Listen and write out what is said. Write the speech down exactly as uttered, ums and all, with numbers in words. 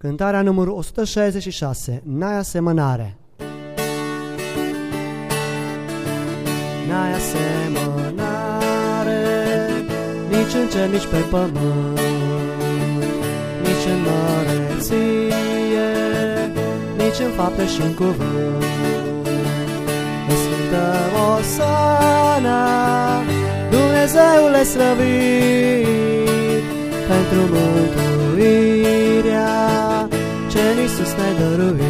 Cântarea numărul o sută șaizeci și șase. N-ai asemănare. N-ai asemănare nici în cer, nici pe pământ, nici în măreție, nici în fapte și în cuvânt. Îți cântăm osana, Dumnezeule slăvit, pentru mântuirea ce în Iisus ne-ai dăruit.